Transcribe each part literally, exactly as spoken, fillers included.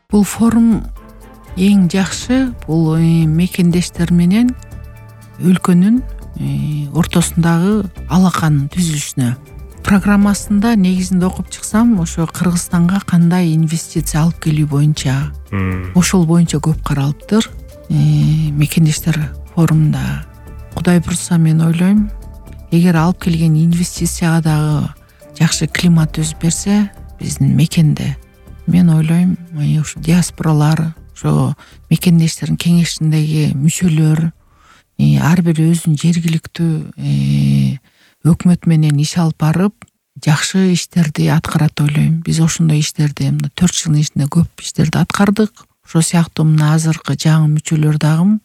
Бул форум эң жакшы бул мекендештер менен өлкөнүн ортосундагы алаканын түзүлүшүнө. Программасында негизинде окуп чыксам, ошо Кыргызстанга кандай инвестиция алып келүү боюнча, ошол боюнча көп каралыптыр. Мекендештер форумунда Кудай буйрса, мен ойлойм, эгер алып келген инвестицияга дагы жакшы климат түзүп берсе, биздин мекенде, мен ойлойм, ошо диаспоралар, ошо мекендештердин кеңешиндеги мүчөлөр, ар бири өзүнүн жергиликтүү өкмөт менен иш алып барып, жакшы иштерди аткарат ойлойм. Биз ошондой иштерди мына төрт жылдын ичинде көп иштерди аткардык. Ошол сыяктуу мына азыркы жаңы мүчөлөр дагы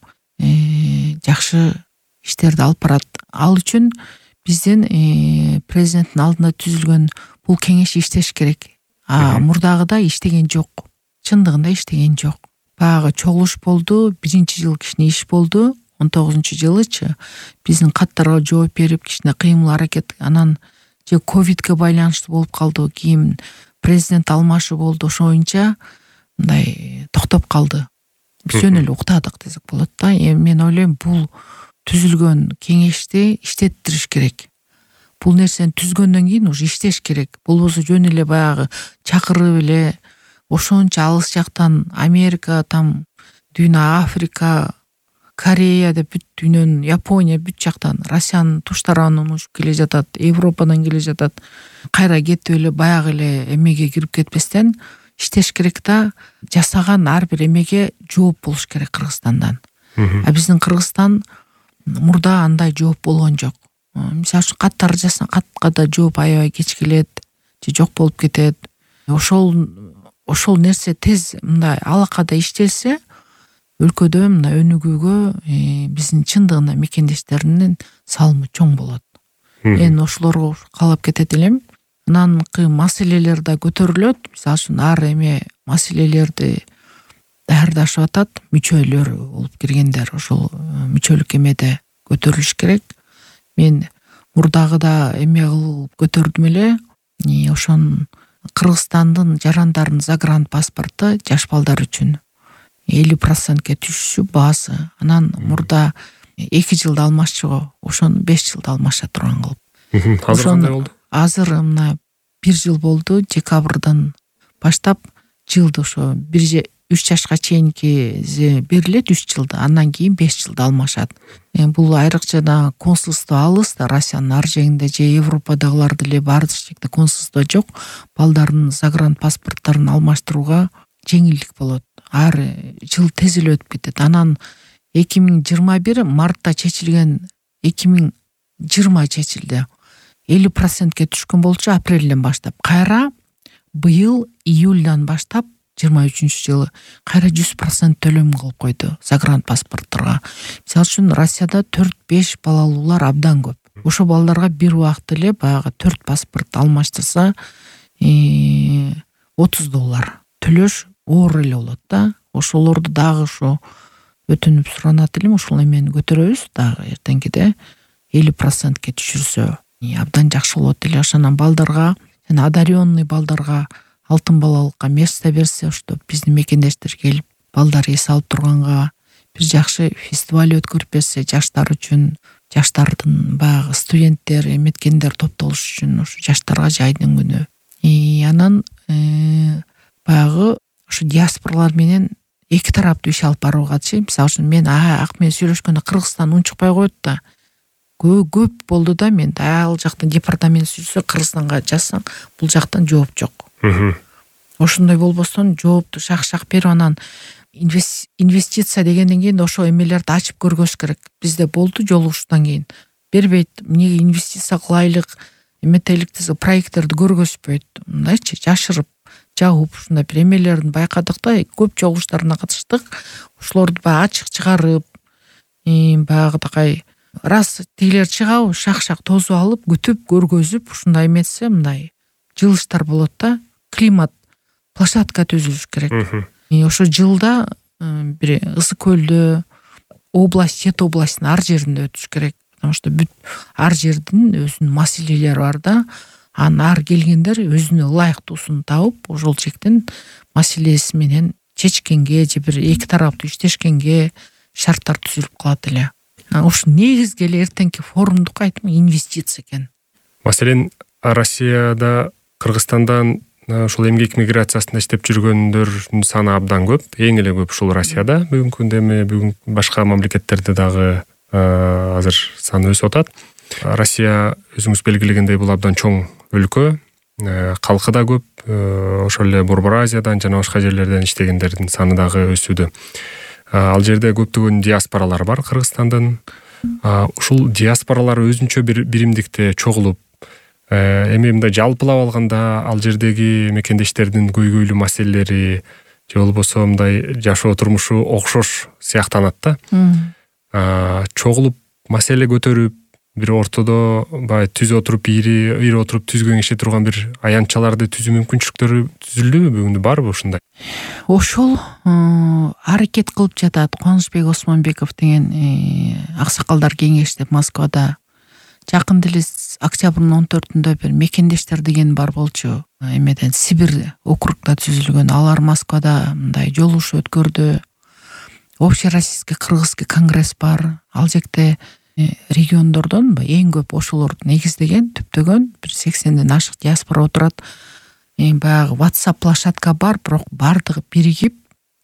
жакшы иштерди алып барат. Ал үчүн биздин президенттин алдында түзүлгөн бул кеңеш иштеш керек. А мурдагыда иштеген жок. Чындыгында иштеген жок. Баягы чогулуш болду, биринчи жыл кичине иш болду. он тогузунчу жылычы биздин каттарга жооп берип, кичине кыймыл аракет, анан же ковидке байланыштуу болуп калды, кийин президент алмашуу болду, ошоюнча мындай токтоп калды. Биз жөн эле уктадык десек болот да. Эми мен ойлойм, бул түзүлгөн кеңешти иштеттириш керек. Бул нерсени түзгөндөн кийин уже иштеш керек. Болбосо жөн эле баягы чакырып эле ошончо алыс жактан Америка, там Дүйнө Африка, Корея деп бүт дүйнөнүн, Япония бүт жактан, Россиянын туш тарабынан учуп келе жатат, Европадан келе жатат. Кайра кетип эле баягы эле эмеге кирип кетпестен иштеш керек да, жасаган ар бир эмеге жооп болуш керек Кыргызстандан. А биздин Кыргызстан мурда андай жооп болгон жок. Мисалы үчүн каттар жазсаң, катка да жооп аябай кеч келет, же жок болуп кетет. Ошол ошол нерсе тез мындай алакада иштелсе, өлкөдө мына өнүгүүгө биздин чындыгында мекендештеринин салымы чоң болот. Мен ошолорго каалап кетет элем. Ананкы маселелер да көтөрүлөт. Мисалы үчүн ар эме маселелерди даярдашып атат, мүчөлөр болуп киргендер ошол мүчөлүк эмеде көтөрүлүш керек. Мен мурдагыда эме кылып көтөрдүм эле. Ошон Кыргызстандын жарандардын загрант паспорту жаш балдар үчүн элүү процентке түшүшү баасы. Анан мурда эки жылда алмашчыго, ошону беш жылда алмаша турган кылып. Азыр кандай болду? Азыр мына бир жыл болду, декабрдан баштап жылды ошо бир үч жашка чейинки берилет үч жылда, андан кийин беш жылда алмашат. Бул айрыкча да консулство алыс да, Россиянын ар жегинде же Европадагылар деле бар жакта консулство жок. Балдардын загрант паспортторун алмаштырууга жеңилдик болот. Ар жыл тез эле өтүп кетет. Анан эки миң жыйырма бир мартта чечилген, эки миң жыйырма чечилди. элүү процентке түшкөн болчу апрелден баштап. Кайра быйыл июльдан баштап жыйырма үчүнчү жылы кайра жүз процент төлөм кылып койду загрант паспортторго. Мисалы үчүн Россияда төрт беш балалуулар абдан көп. Ошо балдарга бир убакта эле баягы төрт паспорт алмаштырса, отуз доллар төлөш оор эле болот да. Ошолорду дагы ошо өтүнүп суранат элем, ошол эмени көтөрөбүз дагы эртеңкиде элүү процентке түшүрсө абдан жакшы болот эле. Ошонан балдарга, жана одаренный балдарга алтын балалыкка место берсе, ошто биздин мекендештер келип балдар эс алып турганга бир жакшы фестиваль өткөрүп берсе, жаштар үчүн, жаштардын баягы студенттер, эметкендер топтолуш үчүн ошо жаштарга жайдын күнү. Анан баягы ошо диаспоралар менен эки тараптуу иш алып баруугачы. Мисалы үчүн мен ак менен сүйлөшкөндө Кыргызстан унчукпай коет да. Көп болду да, мен ал жактан департамент сүйлөсө, Кыргызстанга жазсаң, бул жактан жооп жок. Ошондой болбостон жоопту шак-шак берип, анан инвестиция дегенден кийин ошо эмелерди ачып көргөз керек. Бизде болду жолугушуудан кийин. Бербейт, эмнеге инвестиция кылайлык, эметелик десе проекттерди көргөзбөйт. Мындайчы жашырып, жагып ушундай бир эмелерин байкадык да, көп жолугуштарына катыштык. Ошолорду баягы ачык чыгарып, баягыдагы раз тигилер чыгабы, шак-шак тосуп алып, күтүп, көргөзүп, ушундай эметсе, мындай жылыштар болот да. Климат площадка түзүлүш керек. Ошо жылда бир Ысык көлдө, область, Жет областынын ар жеринде өтүш керек. Потому что бүт ар жердин өзүнүн маселелери бар да. Анан ар келгендер өзүнө ылайыктуусун табып, ошол жектен маселеси менен чечкенге же бир эки тараптуу иштешкенге шарттар түзүлүп калат эле. Ушу негизги эле эртеңки форумдук айтым инвестиция экен. Маселен, Россияда, Кыргызстандан ушул эмгек миграциясында иштеп жүргөндөрдүн саны абдан көп. Эң эле көп ушул Россияда. Бүгүнкү күндө эми бүгүн башка мамлекеттерде дагы азыр саны өсүп атат. Россия өзүңүз белгилегендей бул абдан чоң өлкө. Калкы да көп. Ошол эле Борбор Азиядан жана башка жерлерден иштегендердин саны дагы өсүүдө. Ал жерде көптөгөн диаспоралар бар Кыргызстандын. Ушул диаспоралар өзүнчө бир биримдикте чогулуп, эми мындай жалпылап алганда ал жердеги мекендештердин көйгөйлүү маселелери же болбосо мындай жашоо турмушу окшош сыяктанат да. Чогулуп маселе көтөрүп, бир ортодо баягы түз отуруп, ири ири отуруп түз кеңеше турган бир аянтчаларды түзүү мүмкүнчүлүктөрү түзүлдүбү бүгүндө, барбы ушундай? Ошол аракет кылып жатат. Кубанычбек Осмонбеков деген аксакалдар кеңеш деп Москвада жакында эле октябрдын он төртүндө бир мекендештер деген бар болчу. Эмеден Сибирь округда түзүлгөн. Алар Москвада мындай жолугушуу өткөрдү. Общероссийский кыргызский конгресс бар. Ал жекте региондордон эң көп ошолорду негиздеген, түптөгөн бир сексенден ашык диаспора отурат. Баягы WhatsApp площадка бар, бирок бардыгы биригип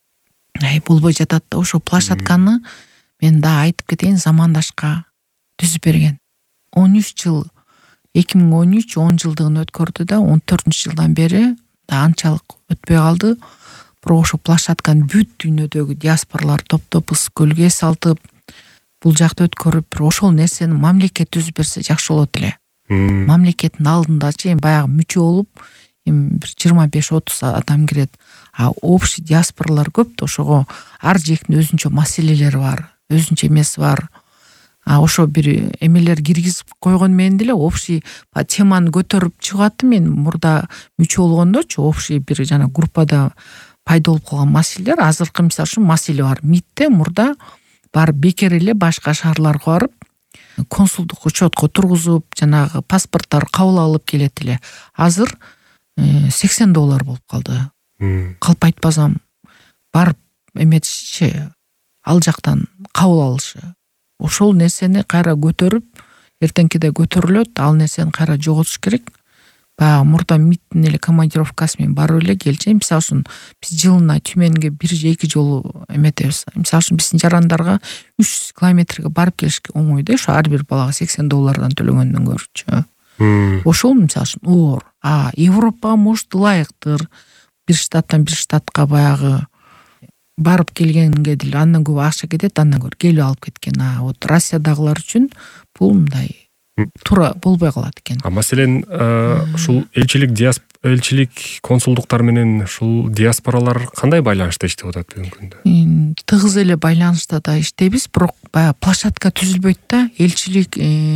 болбой жатат да. Ошо площадканы мен да айтып кетейин, замандашка түзүп берген. он үч жыл, эки миң он үч он жылдыгын өткөрдү да, он төртүнчү жылдан бери да анчалык өтпөй калды. Бирок ошо площадканы бүт дүйнөдөгү диаспоралар топтоп ысык көлгө салтып, бул жакта өткөрүп, бир ошол нерсени мамлекет түзүп берсе жакшы болот эле. Мамлекеттин алдындачы баягы мүчө болуп, эми бир жыйырма беш отуз адам кирет. А общий диаспоралар көп да, ошого ар жектин өзүнчө маселелери бар, өзүнчө эмеси бар. А ошо бир эмелер киргизип койгон менен деле общий теманы көтөрүп чыгат. Мен мурда мүчө болгондочу общий бир жана группада пайда болуп калган маселелер, азыркы мисалы үчүн маселе бар. МИДте мурда бар бекер эле башка шаарларга барып, консулдук учетко тургузуп, жанагы паспорттар кабыл алып келет эле. Азыр сексен доллар болуп калды. Калп айтпасам, барып эметиши, ал жактан кабыл алышы. Ошол нерсени кайра көтөрүп, эртеңкиде көтөрүлөт, ал нерсени кайра жоготуш керек. Баягы мурда МИДтин эле командировкасы менен барып эле келчи. Мисалы үчүн биз жылына Тюменге бир же эки жолу эметебиз. Мисалы үчүн биздин жарандарга үч жүз километрге барып келишке оңой да, ошо ар бир балага сексен доллардан төлөгөндөн көрчү. Ошол мисалы үчүн оор. А Европага может ылайыктыр. Бир штаттан бир штатка баягы барып келгенге деле андан көп акча кетет, андан көрө келип алып кеткен. А вот Россиядагылар үчүн бул мындай туура болбой калат экен. А маселен, ушул элчилик, элчилик, консулдуктар менен ушул диаспоралар кандай байланышта иштеп атат бүгүнкү күндө? Тыгыз эле байланышта да иштейбиз, бирок баягы площадка түзүлбөйт да. Элчилик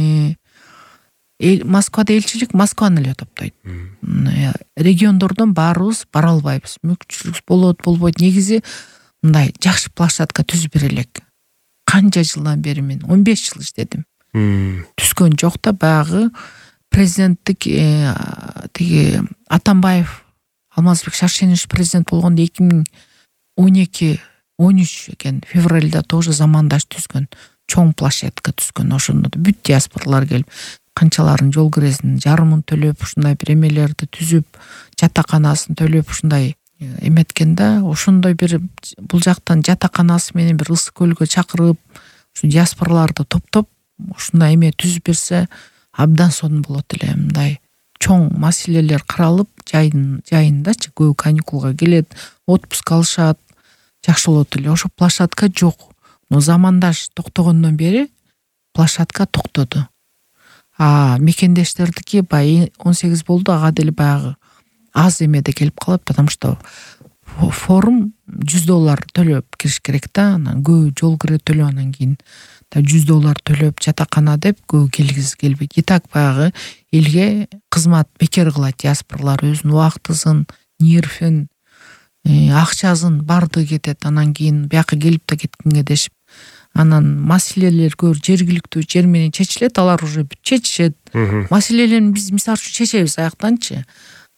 Москвада элчилик Москваны эле топтойт. Региондордон баарыбыз бара албайбыз. Мүмкүнчүлүк болот, болбойт. Негизи мындай жакшы площадка түзүп берелик. Канча жылдан бери мен он беш жыл иштедим. Түзгөн жок да. Баягы президенттик тиги Атамбаев, Алмазбек Шаршенович президент болгондо эки миң он эки он үч экен, февралда тоже замандаш түзгөн, чоң площадка түзгөн. Ошондо бүт диаспоралар келип, канчаларын жол киресин жарымын төлөп, ушундай бир эмелерди түзүп, жатаканасын төлөп, ушундай эметкен да. Ошондой бир бул жактан жатаканасы менен бир ысык көлгө чакырып, ушу диаспораларды топтоп, ушундай эме түзүп берсе абдан сонун болот эле. Мындай чоң маселелер каралып, жайын жайындачы көбү каникулга келет, отпуск алышат, жакшы болот эле. Ошо площадка жок. Но замандаш токтогондон бери площадка токтоду. А мекендештердики баягы он сегиз болду, ага деле баягы аз эмеде келип калат, потому что форум жүз доллар төлөп кириш керек да, анан көбү жол кире төлөп, анан кийин жүз доллар төлөп жатакана деп көбү келгиз келбейт. И так баягы элге кызмат бекер кылат диаспоралар, өзүнүн убактысын, нервин, акчасын барды кетет. Анан кийин бияка келип да кеткенге дешип, анан маселелер көбү жергиликтүү жер менен чечилет, алар уже чечишет. Маселелерин биз мисалы үчүн чечебиз аяктанчы.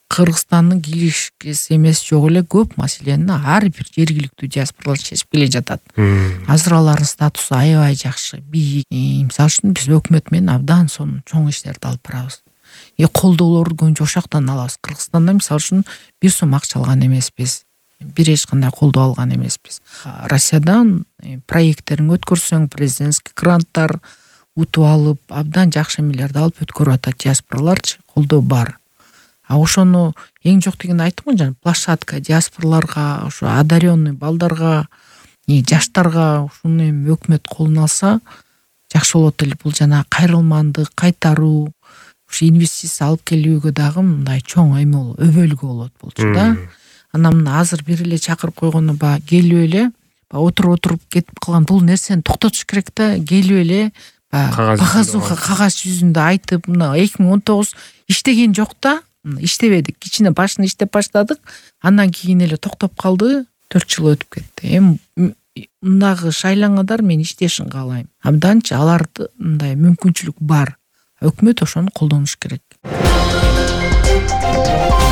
Кыргызстандын киришкиси эмес жок эле көп маселени ар бир жергиликтүү диаспоралар чечип келе жатат. Азыр алардын статусу аябай жакшы, бийик. Мисалы үчүн биз өкмөт менен абдан сонун чоң иштерди алып барабыз. Е колдоолорду көбүнчө ошактан алабыз. Кыргызстанда мисалы үчүн бир сом акча алган эмеспиз. Бир эч кандай колдоо алган эмеспиз. Россиядан проекттерин өткөрсөң, президентский гранттар утуп алып, абдан жакшы эмелерди алып өткөрүп атат диаспораларчы, колдоо бар. А ошону эң жок дегенди айттым го, жана площадка диаспораларга, ошо одаренный балдарга, жаштарга ушуну эми өкмөт колуна алса жакшы болот эле. Бул жана кайрылмандык, кайтаруу, ушу инвестиция алып келүүгө дагы мындай чоң эме болот, өбөлгө болот болчу да. Анан мына азыр бир эле чакырып койгону ба келип эле, ба отуруп отуруп кетип калган бул нерсени токтотуш керек да, келип эле кагазга кагаз жүзүндө айтып, мына эки миң он тогуз иштеген жок да. Иштебедик, кичине башын иштеп баштадык, андан кийин эле токтоп калды, төрт жыл өтүп кетти. Эми мындагы шайлангандар мен иштешин каалайм. Абданчы аларды мындай мүмкүнчүлүк бар. Өкмөт ошону колдонуш керек.